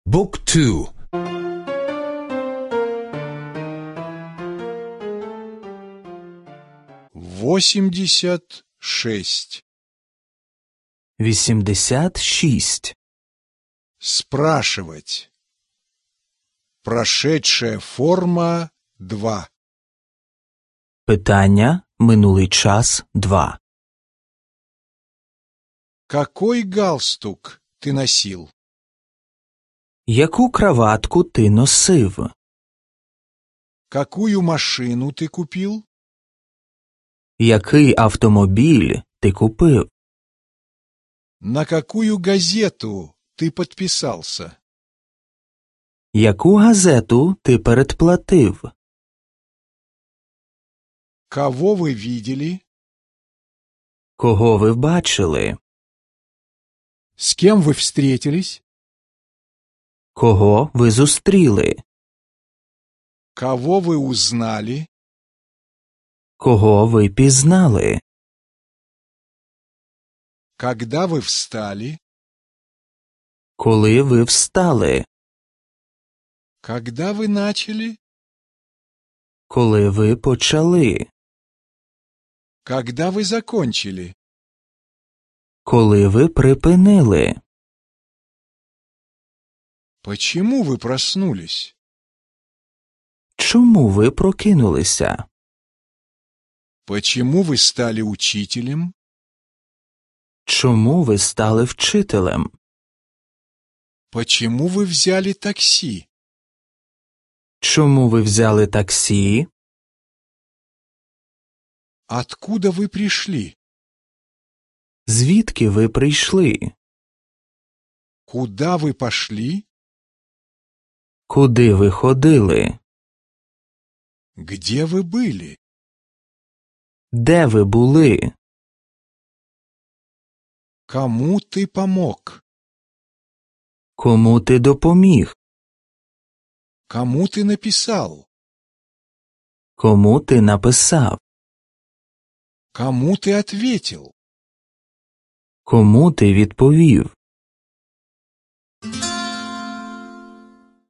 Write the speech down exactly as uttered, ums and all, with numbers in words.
บุ๊กทู восемьдесят шесть. вісімдесят шість. Спрашивать. Прошедшая форма два. Питання минулий час два. Какой галстук ты носил? Яку краватку ти носив? Какую машину ты купил? Який автомобіль ти купив? На какую газету ты подписался? Яку газету ти передплатив? Кого вы видели? Кого ви бачили? С кем вы встретились? Кого ви зустріли? Кого вы узнали? Кого ви пізнали? Когда вы встали? Коли ви встали? Когда вы начали? Коли ви почали? Когда вы закончили? Коли ви припинили? Почему вы проснулись? Чому ви прокинулися? Почему вы стали учителем? Чому ви стали вчителем? Почему вы взяли такси? Чому ви взяли таксі? Откуда вы пришли? Звідки ви прийшли? Куда вы пошли? Куди ви ходили? Где вы были? Де ви були? Кому ты помог? Кому ти допоміг? Кому ты написал? Кому ти написав? Кому ты ответил? Кому ти відповів?